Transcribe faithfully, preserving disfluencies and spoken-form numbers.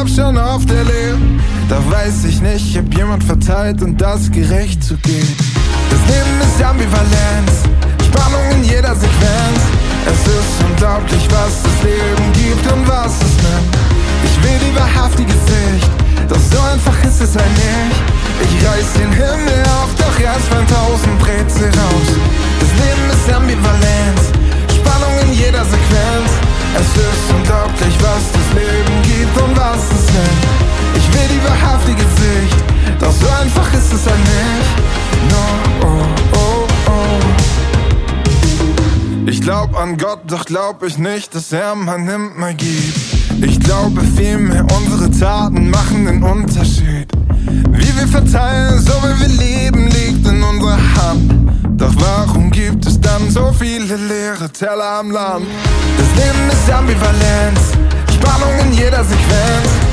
hab's schon oft erlebt. Da weiß ich nicht, ob jemand verteilt und das gerecht zugeht. Das Leben ist Ambivalenz, Spannung in jeder Sequenz. Es ist unglaublich, was das Leben gibt und was es nimmt. Ich will die wahrhaftige Sicht, doch so einfach ist es halt nicht. Ich reiß den Himmel auf, doch erst fallen tausend Brezel raus. Das Leben ist Ambivalenz, Spannung in jeder Sequenz. Es ist unglaublich, was das Leben gibt und was es nimmt. Ich will die wahrhaftige Sicht, doch so einfach ist es halt nicht. No, oh, oh, oh. Ich glaub an Gott, doch glaub ich nicht, dass er mal nimmt, mal gibt. Ich glaube vielmehr, unsere Taten machen den Unterschied. Wie wir verteilen, so wie wir leben, liegt in unserer Hand. Doch warum gibt es dann so viele leere Teller am Land? Das Leben ist Ambivalenz, Spannung in jeder Sequenz.